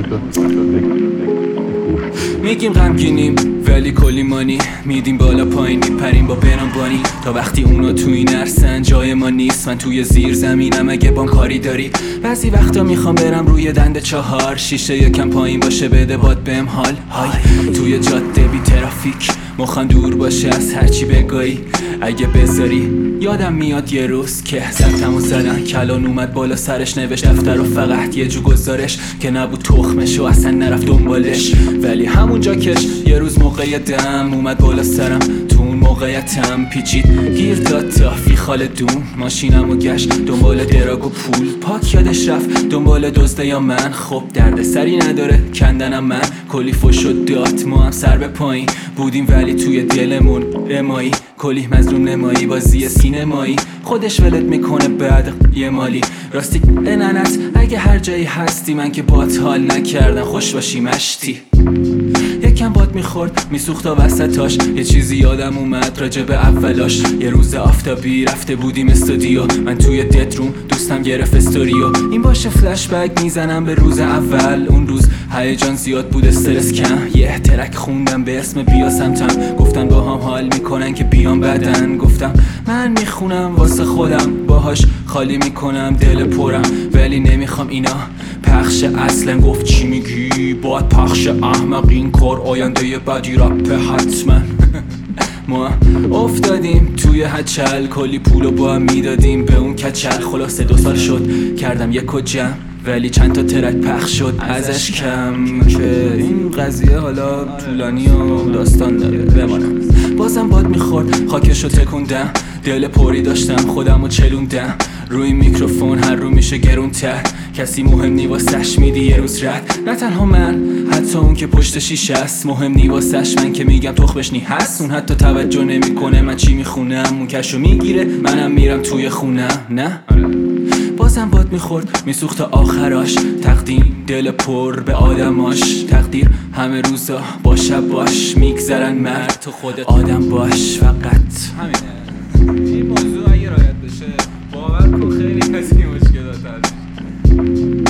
میگیم غمگینیم ولی کلی مانی میدیم بالا پایین میپریم با برانبانی تا وقتی اونا تو این عرصن جای ما نیست. من توی زیر زمینم اگه بام کاری داری. بعضی وقتا میخوام برم روی دنده چهار شیشه یکم پایین باشه بده باد بهم حال های توی جاده بی ترافیک مخم دور باشه از هرچی بگایی. اگه بذاری یادم میاد یه روز که زدم و زدن کلان اومد بالا سرش نوشت دفتر و فقط یه جو گزارش که نبود تخمش و اصلا نرفت دنبالش. ولی همونجا کش یه روز موقع دم اومد بالا سرم تو اون موقعیتم پیچید گیر داد تا فیخال دون ماشینم و گشت دنبال دراگ و پول پاک یادش رفت دنبال دزده یا من. خب درد سری نداره کندنم من کلی فش و داد ما هم سر به پایین بودیم ولی توی دلمون رمایی کلی مظلوم نمایی بازی سینمایی خودش ولت میکنه بعد یه مالی. راستی اننت اگه هر جایی هستی من که بات حال نکردم خوش باشی مشتی. یکم باد میخورد میسوخت تا وسطاش یه چیزی یادم اومد راجع به اولاش. یه روز آفتابی رفته بودیم استودیو من توی دت روم دوستم گرفت استوریو این باشه فلش بک میزنم به روز اول. اون روز هیجان زیاد بود استرس کم یه ترک خوندم به اسم بیا سمتم گفتن با هم حال میکنن که بیام بعدن. گفتم من میخونم واسه خودم باهاش خالی میکنم دل پرم ولی نمیخوام اینا پخش اصلا. گفت چی میگی باید پخش احمق این کار آینده بدی رپ حتما. ما افتادیم توی هچل کلی پولو با هم میدادیم به اون کچل. خلاصه 2 سال شد کردم یک و جمع ولی چند تا ترک پخش شد ازش کم که این قضیه حالا طولانی و داستان داره بمانم. بازم باد میخورد خاکشو تکوندم دل پری داشتم خودمو چلوندم روی میکروفون هر رو میشه گرون تر کسی مهم نی واسش میدی یه روز رد. نه تنها من حتی اون که پشت شیشه است مهم نی واسش من که میگم تخمش نی هست. اون حتی توجه نمیکنه من چی میخونم اون کشو میگیره منم میرم توی خونم. نه بازم باد میخورد میسوخت تا آخراش تقدیم دل پر به آدماش تقدیر همه روزا با شب باش میگذرن مرد تو خودت آدم باش فقط همینه. این موضوع اگه رعایت بشه باور کن خیلی از این مشکلات هست.